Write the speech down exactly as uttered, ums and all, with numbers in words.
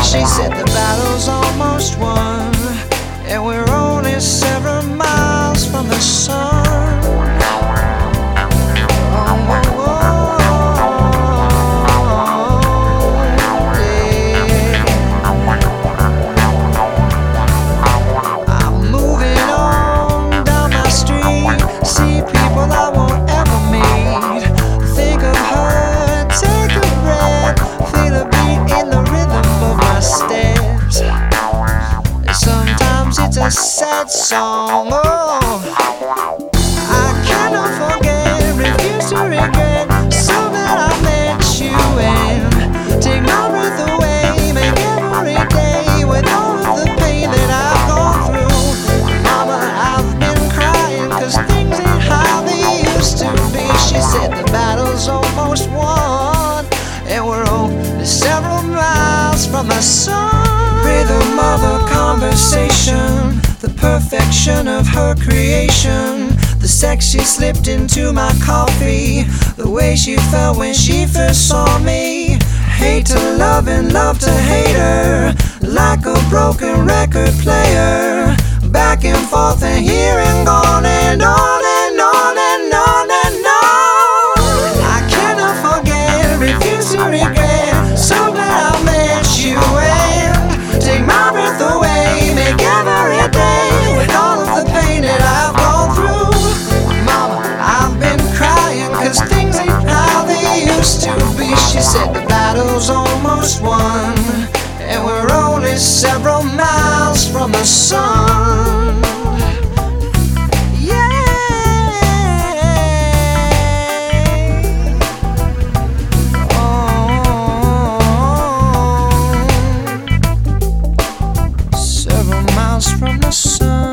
She said the battle's almost won, and we're only several miles from the sun. It's a sad song, oh, I cannot forget, refuse to regret, so that I met you and take my breath away, make every day with all of the pain that I've gone through. Mama, I've been crying, cause things ain't how they used to be. She said the battle's almost won, and we're only several miles from the sun. Rhythm of a conversation, the perfection of her creation, the sex she slipped into my coffee, the way she felt when she first saw me. Hate to love and love to hate her, like a broken record player, back and forth and here and gone and on and on and on and on. I cannot forget, refuse to regret, so glad I met you and take my breath away, make every day with all of the pain that I've gone through. Mama, I've been crying, cause things ain't how they used to be. She said the battle's almost won, and we're only several miles from the sun. From the sun.